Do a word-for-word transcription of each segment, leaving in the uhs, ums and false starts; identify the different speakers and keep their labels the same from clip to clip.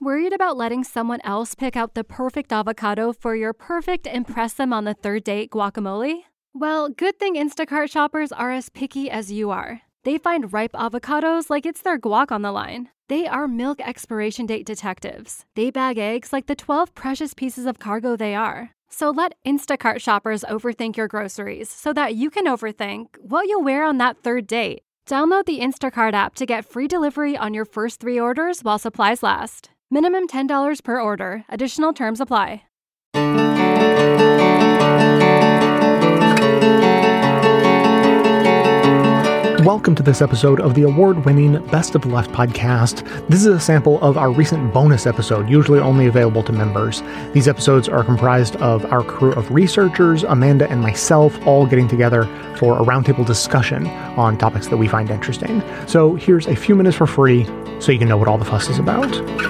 Speaker 1: Worried about letting someone else pick out the perfect avocado for your perfect impress them on the third date guacamole? Well, good thing Instacart shoppers are as picky as you are. They find ripe avocados like it's their guac on the line. They are milk expiration date detectives. They bag eggs like the twelve precious pieces of cargo they are. So let Instacart shoppers overthink your groceries so that you can overthink what you'll wear on that third date. Download the Instacart app to get free delivery on your first three orders while supplies last. Minimum ten dollars per order. Additional terms apply.
Speaker 2: Welcome to this episode of the award-winning Best of the Left podcast. This is a sample of our recent bonus episode, usually only available to members. These episodes are comprised of our crew of researchers, Amanda and myself, all getting together for a roundtable discussion on topics that we find interesting. So here's a few minutes for free so you can know what all the fuss is about.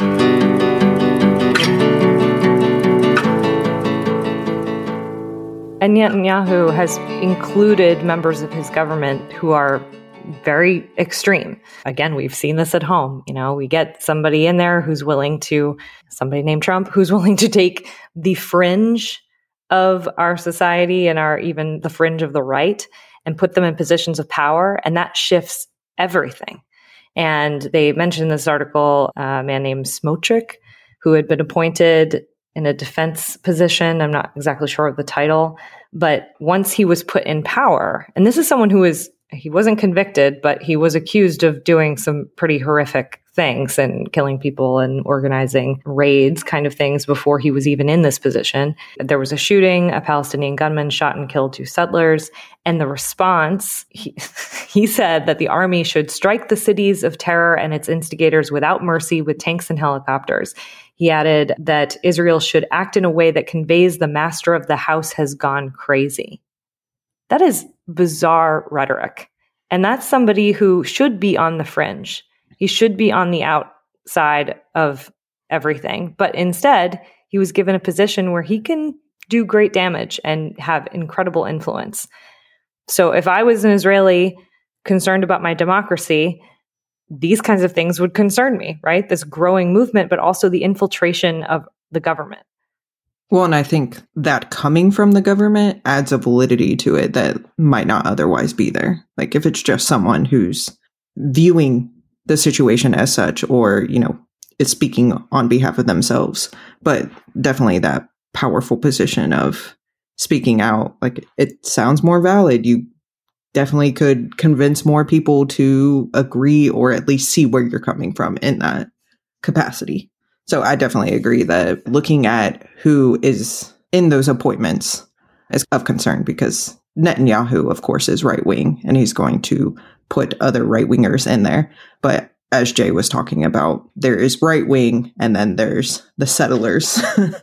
Speaker 3: And Netanyahu has included members of his government who are very extreme. Again, we've seen this at home. You know, we get somebody in there who's willing to, somebody named Trump, who's willing to take the fringe of our society and our even the fringe of the right and put them in positions of power. And that shifts everything. And they mentioned in this article a man named Smotrich, who had been appointed in a defense position. I'm not exactly sure of the title, but once he was put in power, and this is someone who was, he wasn't convicted, but he was accused of doing some pretty horrific things and killing people and organizing raids kind of things before he was even in this position. There was a shooting, a Palestinian gunman shot and killed two settlers. And the response, he, he said that the army should strike the cities of terror and its instigators without mercy with tanks and helicopters. He added that Israel should act in a way that conveys the master of the house has gone crazy. That is bizarre rhetoric. And that's somebody who should be on the fringe. He should be on the outside of everything. But instead, he was given a position where he can do great damage and have incredible influence. So if I was an Israeli concerned about my democracy, these kinds of things would concern me, right? This growing movement, but also the infiltration of the government.
Speaker 4: Well, and I think that coming from the government adds a validity to it that might not otherwise be there. Like if it's just someone who's viewing the situation as such, or, you know, is speaking on behalf of themselves, but definitely that powerful position of speaking out, like it sounds more valid. You definitely could convince more people to agree or at least see where you're coming from in that capacity. So I definitely agree that looking at who is in those appointments is of concern, because Netanyahu, of course, is right wing and he's going to put other right wingers in there. But as Jay was talking about, there is right wing and then there's the settlers.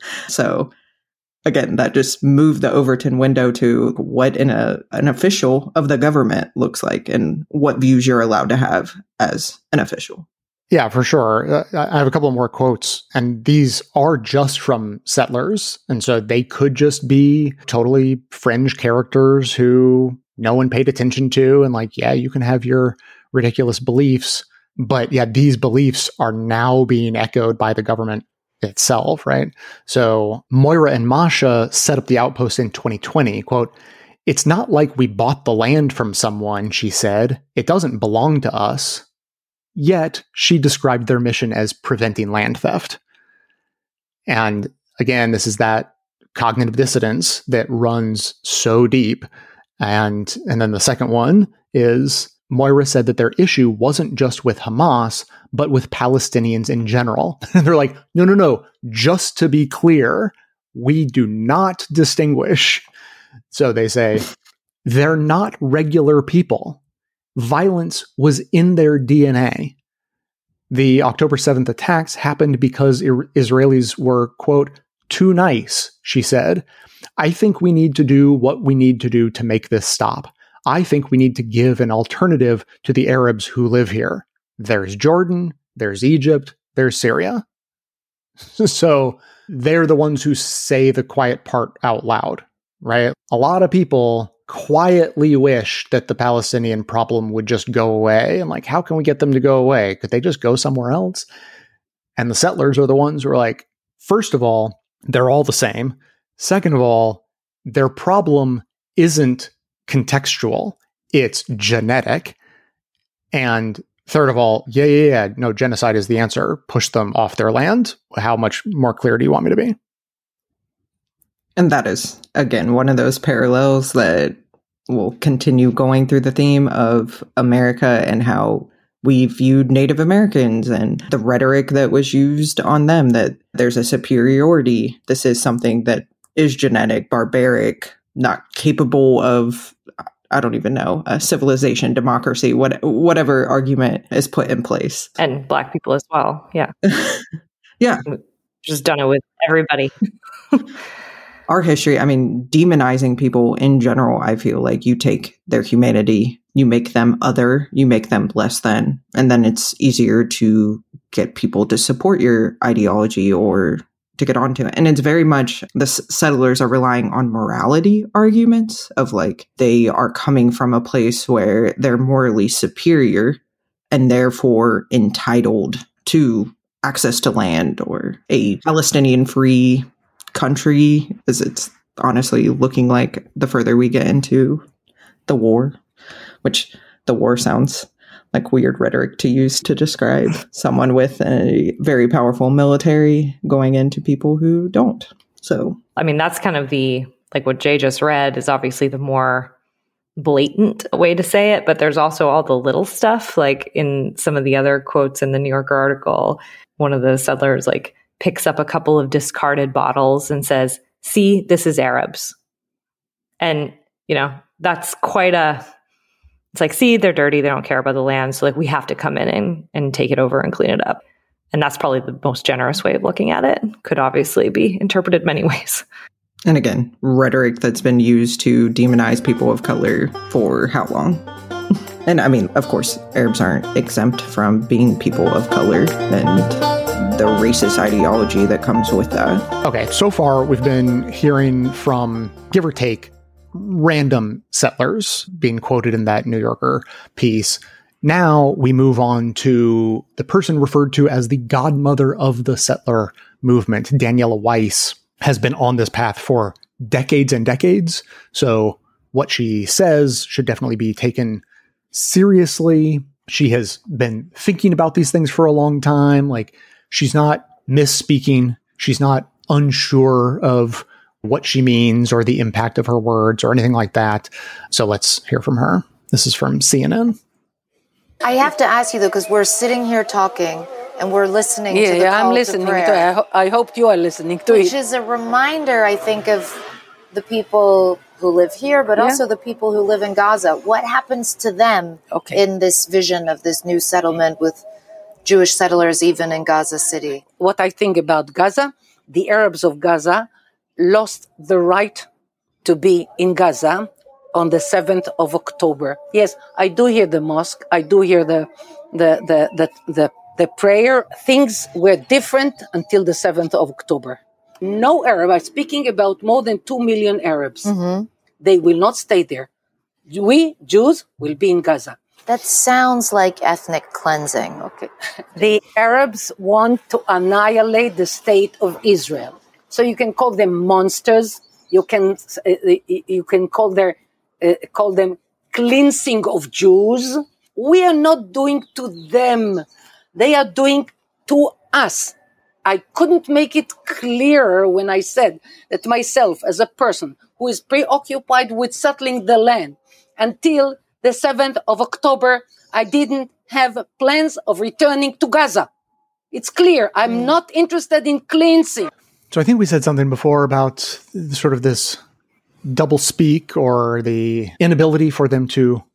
Speaker 4: So again, that just moved the Overton window to what in a, an official of the government looks like and what views you're allowed to have as an official.
Speaker 2: Yeah, for sure. Uh, I have a couple more quotes, and these are just from settlers. And so they could just be totally fringe characters who no one paid attention to. And like, yeah, you can have your ridiculous beliefs. But yeah, these beliefs are now being echoed by the government itself, right? So Moira and Masha set up the outpost in twenty twenty. Quote, "It's not like we bought the land from someone," she said. "It doesn't belong to us." Yet, she described their mission as preventing land theft. And again, this is that cognitive dissonance that runs so deep. And, and then the second one is Moira said that their issue wasn't just with Hamas, but with Palestinians in general. And they're like, no, no, no, just to be clear, we do not distinguish. So they say, they're not regular people. Violence was in their D N A. The October seventh attacks happened because Ir- Israelis were, quote, too nice, she said. I think we need to do what we need to do to make this stop. I think we need to give an alternative to the Arabs who live here. There's Jordan, there's Egypt, there's Syria. So they're the ones who say the quiet part out loud, right? A lot of people quietly wish that the Palestinian problem would just go away. And like, how can we get them to go away? Could they just go somewhere else? And the settlers are the ones who are like, first of all, they're all the same. Second of all, their problem isn't contextual, it's genetic. And third of all, yeah, yeah, yeah, no, genocide is the answer. Push them off their land. How much more clear do you want me to be?
Speaker 4: And that is, again, one of those parallels that will continue going through the theme of America and how we viewed Native Americans and the rhetoric that was used on them, that there's a superiority. This is something that is genetic, barbaric, not capable of, I don't even know, a civilization, democracy, what, whatever argument is put in place.
Speaker 3: And Black people as well. Yeah.
Speaker 4: Yeah.
Speaker 3: Just done it with everybody.
Speaker 4: Our history, I mean, demonizing people in general, I feel like you take their humanity, you make them other, you make them less than, and then it's easier to get people to support your ideology or to get onto it. And it's very much, the s- settlers are relying on morality arguments of like, they are coming from a place where they're morally superior and therefore entitled to access to land or a Palestinian free country, as it's honestly looking like the further we get into the war, which the war sounds like weird rhetoric to use to describe someone with a very powerful military going into people who don't. So,
Speaker 3: I mean, that's kind of the, like what Jay just read is obviously the more blatant way to say it, but there's also all the little stuff, like in some of the other quotes in the New Yorker article, one of the settlers like picks up a couple of discarded bottles and says, "See, this is Arabs." And, you know, that's quite a, it's like, see, they're dirty. They don't care about the land. So like, we have to come in and, and take it over and clean it up. And that's probably the most generous way of looking at it. Could obviously be interpreted many ways.
Speaker 4: And again, rhetoric that's been used to demonize people of color for how long? And I mean, of course, Arabs aren't exempt from being people of color and the racist ideology that comes with that.
Speaker 2: Okay, so far we've been hearing from, give or take, random settlers being quoted in that New Yorker piece. Now we move on to the person referred to as the godmother of the settler movement. Daniela Weiss has been on this path for decades and decades. So what she says should definitely be taken seriously. She has been thinking about these things for a long time. Like, she's not misspeaking. She's not unsure of what she means or the impact of her words or anything like that. So let's hear from her. This is from C N N.
Speaker 5: I have to ask you, though, because we're sitting here talking and we're listening
Speaker 6: yeah,
Speaker 5: to the
Speaker 6: yeah,
Speaker 5: call
Speaker 6: I'm listening
Speaker 5: to prayer.
Speaker 6: to it. I, ho- I hope you are listening to
Speaker 5: which
Speaker 6: it.
Speaker 5: Which is a reminder, I think, of the people who live here, but yeah. also the people who live in Gaza. What happens to them okay. in this vision of this new settlement with Jewish settlers even in Gaza City?
Speaker 6: What I think about Gaza, the Arabs of Gaza lost the right to be in Gaza on the seventh of October. Yes, I do hear the mosque. I do hear the the the the the, the prayer. Things were different until the seventh of October. No Arab, I'm speaking about more than two million Arabs. Mm-hmm. They will not stay there. We, Jews, will be in Gaza.
Speaker 5: That sounds like ethnic cleansing.
Speaker 6: Okay. The Arabs want to annihilate the state of Israel. So you can call them monsters. You can uh, you can call their uh, call them cleansing of Jews. We are not doing to them. They are doing to us. I couldn't make it clearer when I said that myself, as a person who is preoccupied with settling the land, until the seventh of October, I didn't have plans of returning to Gaza. It's clear. I'm mm. not interested in cleansing.
Speaker 2: So I think we said something before about sort of this double speak or the inability for them to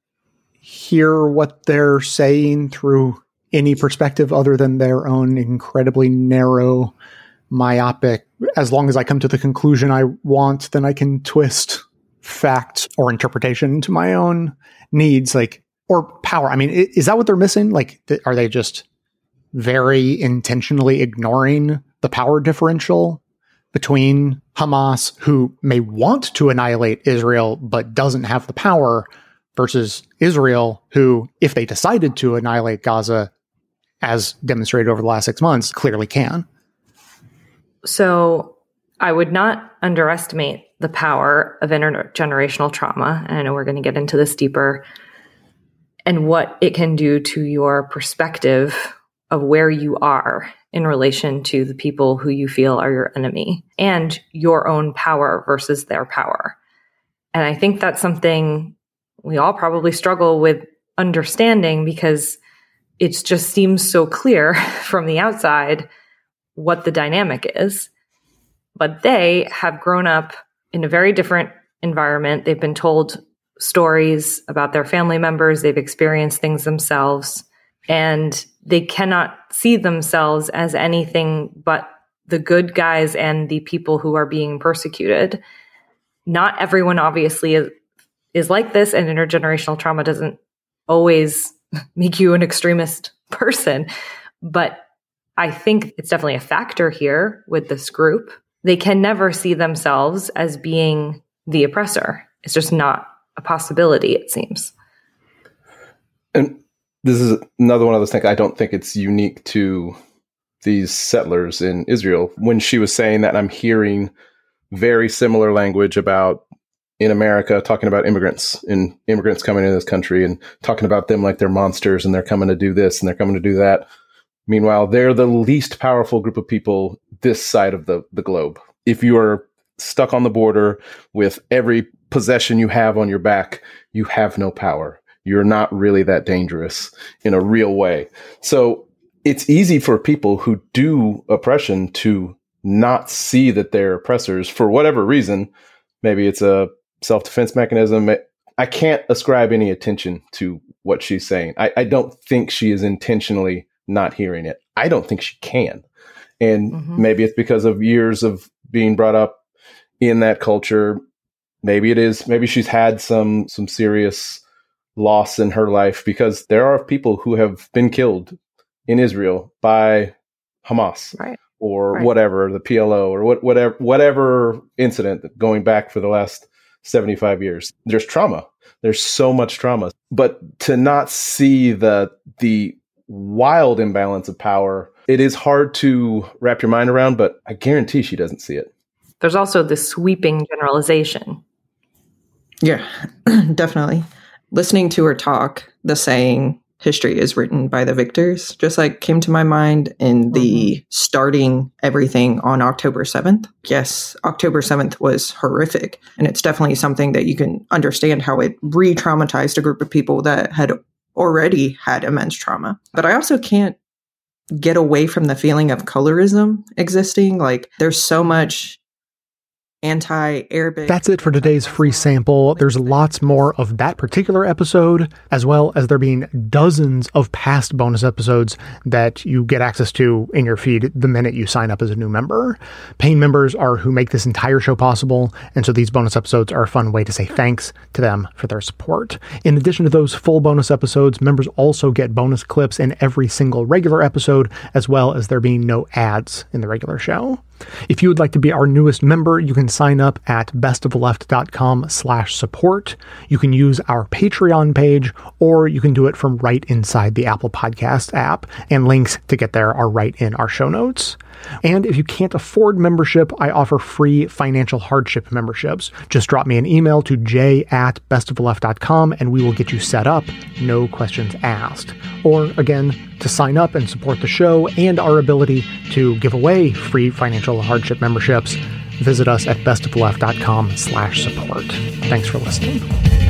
Speaker 2: hear what they're saying through any perspective other than their own incredibly narrow, myopic, as long as I come to the conclusion I want, then I can twist fact or interpretation to my own needs, like, or power. I mean, is that what they're missing? Like, th- are they just very intentionally ignoring the power differential between Hamas, who may want to annihilate Israel but doesn't have the power, versus Israel, who, if they decided to annihilate Gaza, as demonstrated over the last six months, clearly can.
Speaker 3: So I would not underestimate the power of intergenerational trauma. And I know we're going to get into this deeper, and what it can do to your perspective of where you are in relation to the people who you feel are your enemy, and your own power versus their power. And I think that's something we all probably struggle with understanding, because it just seems so clear from the outside what the dynamic is. But they have grown up in a very different environment. They've been told stories about their family members. They've experienced things themselves, and they cannot see themselves as anything but the good guys and the people who are being persecuted. Not everyone obviously is, is like this, and intergenerational trauma doesn't always make you an extremist person. But I think it's definitely a factor here with this group. They can never see themselves as being the oppressor. It's just not a possibility, it seems.
Speaker 7: And this is another one of those things. I don't think it's unique to these settlers in Israel. When she was saying that, I'm hearing very similar language about in America, talking about immigrants and immigrants coming into this country and talking about them like they're monsters and they're coming to do this and they're coming to do that. Meanwhile, they're the least powerful group of people this side of the, the globe. If you are stuck on the border with every possession you have on your back, you have no power. You're not really that dangerous in a real way. So it's easy for people who do oppression to not see that they're oppressors for whatever reason. Maybe it's a self-defense mechanism. I can't ascribe any attention to what she's saying. I, I don't think she is intentionally not hearing it. I don't think she can. And mm-hmm. maybe it's because of years of being brought up in that culture. Maybe it is. Maybe she's had some some serious loss in her life, because there are people who have been killed in Israel by Hamas,
Speaker 3: right.
Speaker 7: or
Speaker 3: right.
Speaker 7: whatever, the P L O, or what, whatever whatever incident going back for the last seventy-five years. There's trauma. There's so much trauma. But to not see the the wild imbalance of power, it is hard to wrap your mind around, but I guarantee she doesn't see it.
Speaker 3: There's also this sweeping generalization.
Speaker 4: Yeah, definitely. Listening to her talk, the saying, history is written by the victors, just like came to my mind in the mm-hmm. starting everything on October seventh. Yes, October seventh was horrific. And it's definitely something that you can understand how it re-traumatized a group of people that had already had immense trauma. But I also can't get away from the feeling of colorism existing. Like, there's so much anti-Arabic.
Speaker 2: That's it for today's free sample. There's lots more of that particular episode, as well as there being dozens of past bonus episodes that you get access to in your feed the minute you sign up as a new member. Paying members are who make this entire show possible, and so these bonus episodes are a fun way to say thanks to them for their support. In addition to those full bonus episodes, members also get bonus clips in every single regular episode, as well as there being no ads in the regular show. If you would like to be our newest member, you can sign up at bestoftheleft.com slash support. You can use our Patreon page, or you can do it from right inside the Apple Podcast app, and links to get there are right in our show notes. And if you can't afford membership, I offer free financial hardship memberships. Just drop me an email to j at bestoftheleft dot com and we will get you set up, no questions asked. Or again, to sign up and support the show and our ability to give away free financial hardship memberships, visit us at bestoftheleft.com slash support. Thanks for listening.